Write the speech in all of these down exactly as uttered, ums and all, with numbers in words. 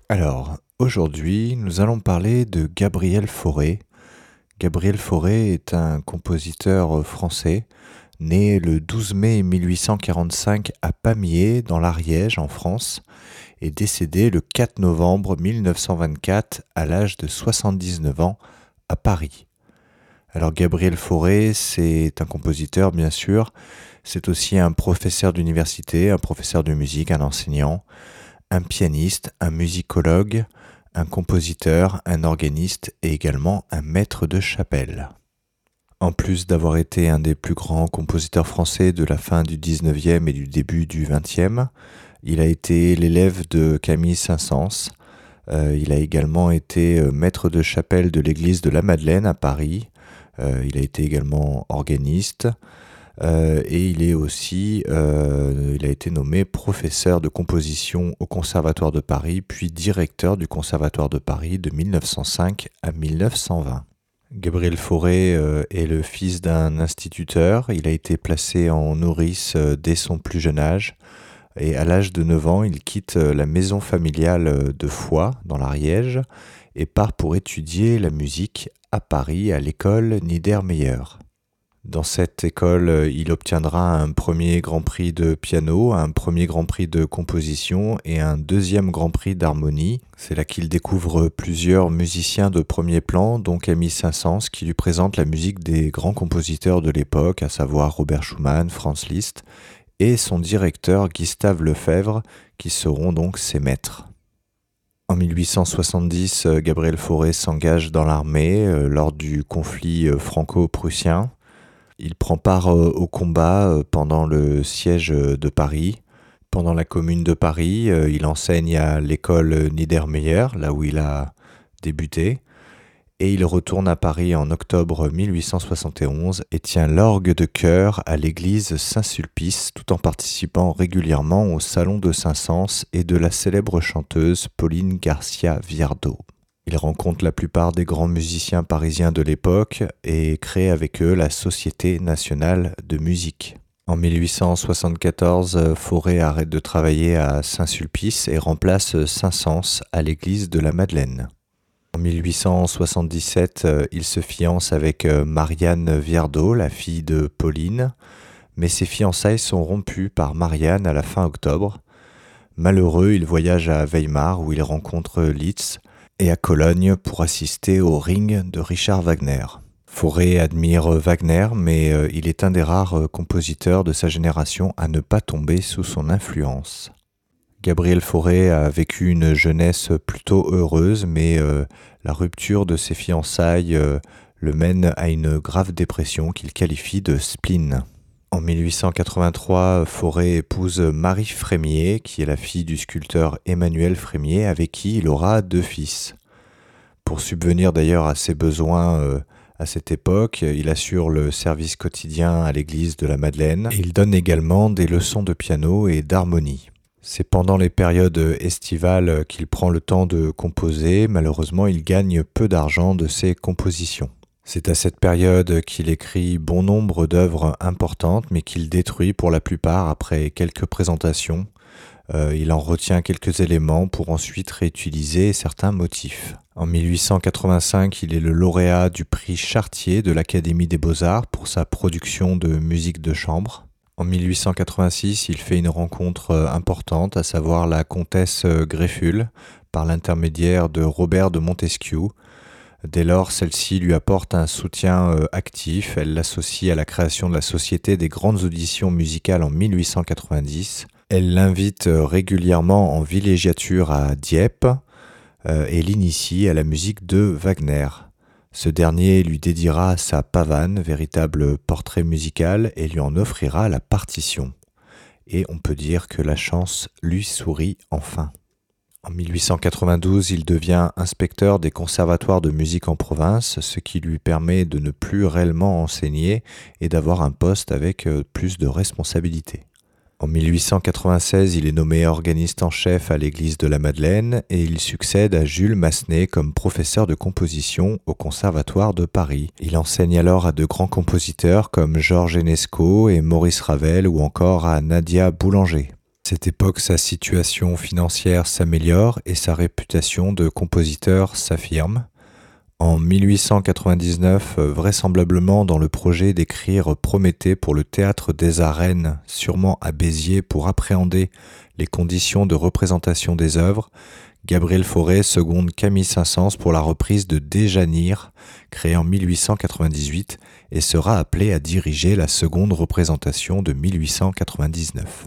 Alors, aujourd'hui, nous allons parler de Gabriel Fauré. Gabriel Fauré est un compositeur français, né le douze mai mille huit cent quarante-cinq à Pamiers, dans l'Ariège, en France, et décédé le quatre novembre mille neuf cent vingt-quatre à l'âge de soixante-dix-neuf ans à Paris. Alors Gabriel Fauré, c'est un compositeur bien sûr, c'est aussi un professeur d'université, un professeur de musique, un enseignant, un pianiste, un musicologue, un compositeur, un organiste et également un maître de chapelle. En plus d'avoir été un des plus grands compositeurs français de la fin du dix-neuvième et du début du vingtième, il a été l'élève de Camille Saint-Saëns. Euh, il a également été euh, maître de chapelle de l'église de la Madeleine à Paris. Euh, il a été également organiste. Euh, et il est aussi, euh, il a été nommé professeur de composition au Conservatoire de Paris, puis directeur du Conservatoire de Paris de mille neuf cent cinq à mille neuf cent vingt. Gabriel Fauré euh, est le fils d'un instituteur. Il a été placé en nourrice euh, dès son plus jeune âge. Et à l'âge de neuf ans, il quitte euh, la maison familiale de Foix, dans l'Ariège, et part pour étudier la musique à Paris, à l'école Niedermeyer. Dans cette école, il obtiendra un premier Grand Prix de piano, un premier Grand Prix de composition et un deuxième Grand Prix d'harmonie. C'est là qu'il découvre plusieurs musiciens de premier plan, dont Camille Saint-Saëns, qui lui présente la musique des grands compositeurs de l'époque, à savoir Robert Schumann, Franz Liszt, et son directeur Gustave Lefebvre, qui seront donc ses maîtres. En mille huit cent soixante-dix, Gabriel Fauré s'engage dans l'armée euh, lors du conflit euh, franco-prussien. Il prend part au combat pendant le siège de Paris. Pendant la Commune de Paris, il enseigne à l'école Niedermeyer, là où il a débuté. Et il retourne à Paris en octobre mille huit cent soixante et onze et tient l'orgue de chœur à l'église Saint-Sulpice, tout en participant régulièrement au Salon de Saint-Saëns et de la célèbre chanteuse Pauline Garcia Viardot. Il rencontre la plupart des grands musiciens parisiens de l'époque et crée avec eux la Société nationale de musique. En mille huit cent soixante-quatorze, Fauré arrête de travailler à Saint-Sulpice et remplace Saint-Saëns à l'église de la Madeleine. En mille huit cent soixante-dix-sept, il se fiance avec Marianne Viardot, la fille de Pauline, mais ses fiançailles sont rompues par Marianne à la fin octobre. Malheureux, il voyage à Weimar où il rencontre Liszt, et à Cologne pour assister au Ring de Richard Wagner. Fauré admire Wagner, mais euh, il est un des rares euh, compositeurs de sa génération à ne pas tomber sous son influence. Gabriel Fauré a vécu une jeunesse plutôt heureuse, mais euh, la rupture de ses fiançailles euh, le mène à une grave dépression qu'il qualifie de spleen. En mille huit cent quatre-vingt-trois, Fauré épouse Marie Frémier, qui est la fille du sculpteur Emmanuel Frémier, avec qui il aura deux fils. Pour subvenir d'ailleurs à ses besoins euh, à cette époque, il assure le service quotidien à l'église de la Madeleine et il donne également des leçons de piano et d'harmonie. C'est pendant les périodes estivales qu'il prend le temps de composer. Malheureusement, il gagne peu d'argent de ses compositions. C'est à cette période qu'il écrit bon nombre d'œuvres importantes, mais qu'il détruit pour la plupart après quelques présentations. Euh, il en retient quelques éléments pour ensuite réutiliser certains motifs. En mille huit cent quatre-vingt-cinq, il est le lauréat du prix Chartier de l'Académie des Beaux-Arts pour sa production de musique de chambre. En mille huit cent quatre-vingt-six, il fait une rencontre importante, à savoir la comtesse Grefful, par l'intermédiaire de Robert de Montesquieu. Dès lors, celle-ci lui apporte un soutien euh, actif. Elle l'associe à la création de la Société des grandes auditions musicales en mille huit cent quatre-vingt-dix. Elle l'invite euh, régulièrement en villégiature à Dieppe euh, et l'initie à la musique de Wagner. Ce dernier lui dédiera sa pavane, véritable portrait musical, et lui en offrira la partition. Et on peut dire que la chance lui sourit enfin. En mille huit cent quatre-vingt-douze, il devient inspecteur des conservatoires de musique en province, ce qui lui permet de ne plus réellement enseigner et d'avoir un poste avec plus de responsabilités. En mille huit cent quatre-vingt-seize, il est nommé organiste en chef à l'église de la Madeleine et il succède à Jules Massenet comme professeur de composition au Conservatoire de Paris. Il enseigne alors à de grands compositeurs comme Georges Enesco et Maurice Ravel ou encore à Nadia Boulanger. Cette époque, sa situation financière s'améliore et sa réputation de compositeur s'affirme. En mille huit cent quatre-vingt-dix-neuf, vraisemblablement dans le projet d'écrire Prométhée pour le Théâtre des Arènes, sûrement à Béziers pour appréhender les conditions de représentation des œuvres, Gabriel Fauré seconde Camille Saint-Saëns pour la reprise de Déjanire, créée en mille huit cent quatre-vingt-dix-huit, et sera appelé à diriger la seconde représentation de mille huit cent quatre-vingt-dix-neuf.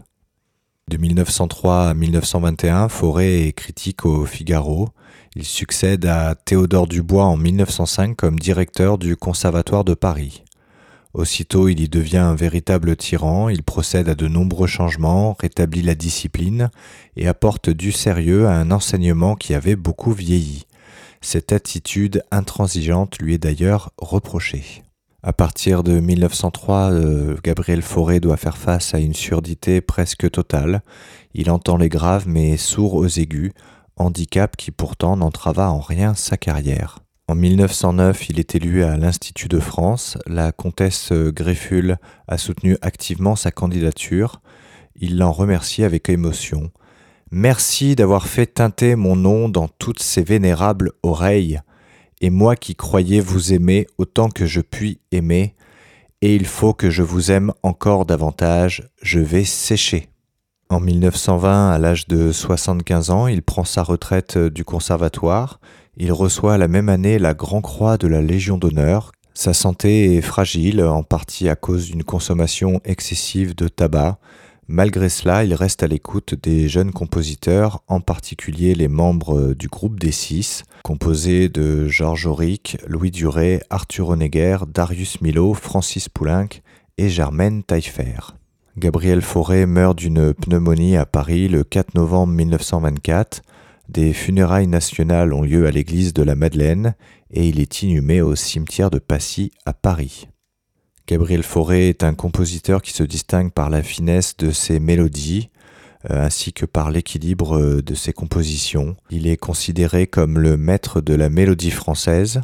De mille neuf cent trois à mille neuf cent vingt et un, Fauré est critique au Figaro. Il succède à Théodore Dubois en mille neuf cent cinq comme directeur du Conservatoire de Paris. Aussitôt, il y devient un véritable tyran, il procède à de nombreux changements, rétablit la discipline et apporte du sérieux à un enseignement qui avait beaucoup vieilli. Cette attitude intransigeante lui est d'ailleurs reprochée. À partir de mille neuf cent trois, euh, Gabriel Fauré doit faire face à une surdité presque totale. Il entend les graves mais sourd aux aigus, handicap qui pourtant n'entrava en rien sa carrière. En mille neuf cent neuf, il est élu à l'Institut de France. La comtesse Greffule a soutenu activement sa candidature. Il l'en remercie avec émotion. « Merci d'avoir fait tinter mon nom dans toutes ces vénérables oreilles. Et moi qui croyais vous aimer autant que je puis aimer, et il faut que je vous aime encore davantage, je vais sécher. » En mille neuf cent vingt, à l'âge de soixante-quinze ans, il prend sa retraite du conservatoire. Il reçoit la même année la Grand Croix de la Légion d'honneur. Sa santé est fragile, en partie à cause d'une consommation excessive de tabac. Malgré cela, il reste à l'écoute des jeunes compositeurs, en particulier les membres du groupe des Six, composé de Georges Auric, Louis Duret, Arthur Honegger, Darius Milhaud, Francis Poulenc et Germaine Taillefer. Gabriel Fauré meurt d'une pneumonie à Paris le quatre novembre mille neuf cent vingt-quatre. Des funérailles nationales ont lieu à l'église de la Madeleine et il est inhumé au cimetière de Passy à Paris. Gabriel Fauré est un compositeur qui se distingue par la finesse de ses mélodies euh, ainsi que par l'équilibre de ses compositions. Il est considéré comme le maître de la mélodie française.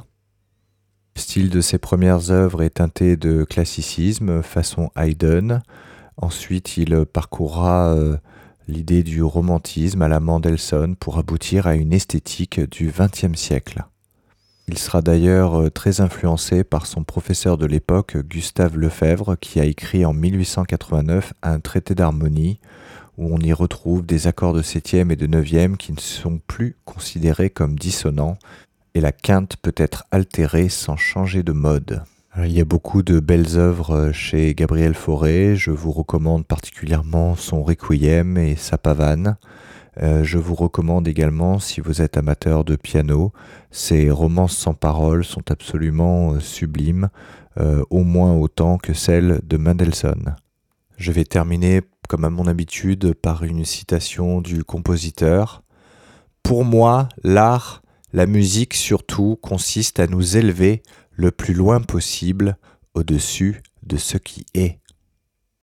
Le style de ses premières œuvres est teinté de classicisme façon Haydn. Ensuite, il parcourra euh, l'idée du romantisme à la Mendelssohn pour aboutir à une esthétique du vingtième siècle. Il sera d'ailleurs très influencé par son professeur de l'époque, Gustave Lefebvre, qui a écrit en mille huit cent quatre-vingt-neuf un traité d'harmonie où on y retrouve des accords de septième et de neuvième qui ne sont plus considérés comme dissonants et la quinte peut être altérée sans changer de mode. Il y a beaucoup de belles œuvres chez Gabriel Fauré. Je vous recommande particulièrement son Requiem et sa Pavane. Euh, je vous recommande également, si vous êtes amateur de piano, ses romances sans paroles sont absolument euh, sublimes, euh, au moins autant que celles de Mendelssohn. Je vais terminer, comme à mon habitude, par une citation du compositeur. « Pour moi, l'art, la musique surtout, consiste à nous élever le plus loin possible au-dessus de ce qui est. »